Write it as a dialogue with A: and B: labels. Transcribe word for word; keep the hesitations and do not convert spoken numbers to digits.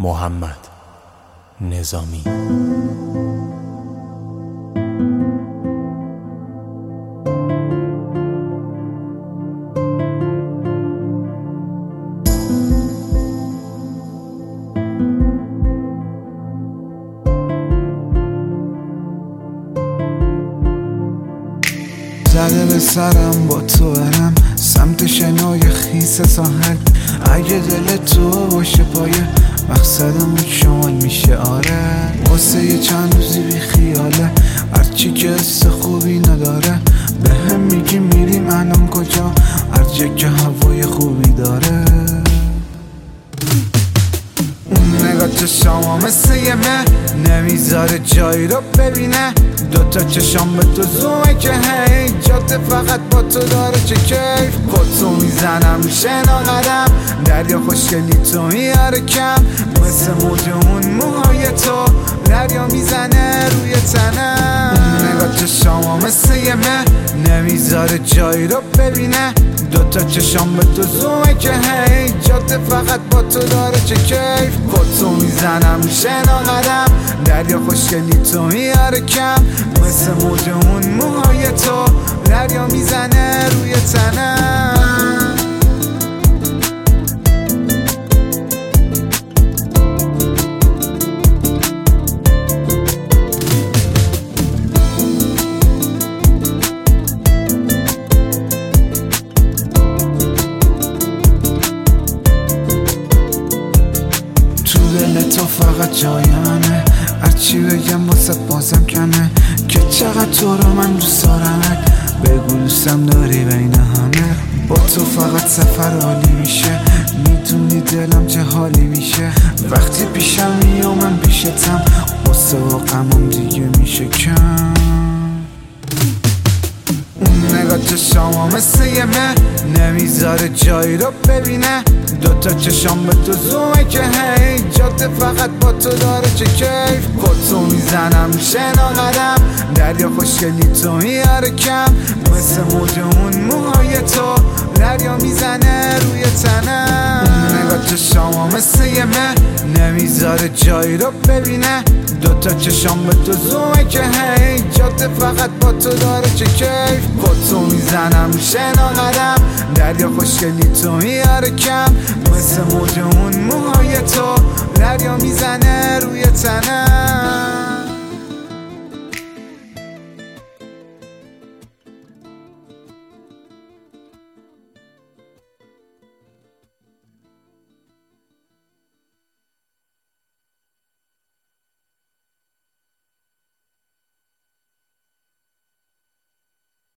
A: محمد نظامی.
B: زده به سرم با تو برم سمت شنای خیس ساحل. اگه دل تو باشه پایه مقصدمون شمال میشه. آره واسه یه چند روزی بی خیاله، هرچی که حس خوبی نداره. به هم میگی میریم الان کجا، هرچی که هوای خوبی داره. اون نگاه چشام مثل یه مه نمیذاره جایی رو ببینه. دوتا چشام به تو زومه که هی جاده فقط با تو داره چه کیف. خودتو میزنم رو شنا قدم، دریا خوشگلی تو میاره کم. مثل موج اون موهای تو دریا میزنه روی تنم. اون نگاه چشام مثل یه مه نمیذاره جایی رو ببینه. دوتا چشام به تو زومه که هی جاده فقط با تو داره چه کیف. خودتو میزنم رو شنا قدم، دریا خوشگلی تو میاره کم. مثل موج اون موهای تو دریا میزنه روی تنم. دل تو فقط جایانه، هرچی بگم واسه بازم کنه. که چقدر تو رو من دوست دارم، بگو دوستم داری بین همه. با تو فقط سفر عالی میشه، میدونی دلم چه حالی میشه. وقتی پیشم میام من پیشتم، قصه و غمم دیگه میشه کم. اون نگاه چشام مثل یه مه نمیذاره جایی رو ببینه. دوتا چشام به تو زومه که هی جاده فقط با تو داره چه کیف. خودتو میزنم رو شنا قدم، دریا خوشگلی تو میاره کم. مثل موج اون موهای تو دریا میزنه روی تنم. اون نگاه چشام مثل یه مه نمیذاره جایی رو ببینه. دوتا چشام به تو زومه که هی جاده فقط با تو داره چه کیف. خودتو میزنم رو شنا قدم، دریا خوشگلی تو میاره کم. مثل موج اون موهای تو دریا میزنه روی تنم.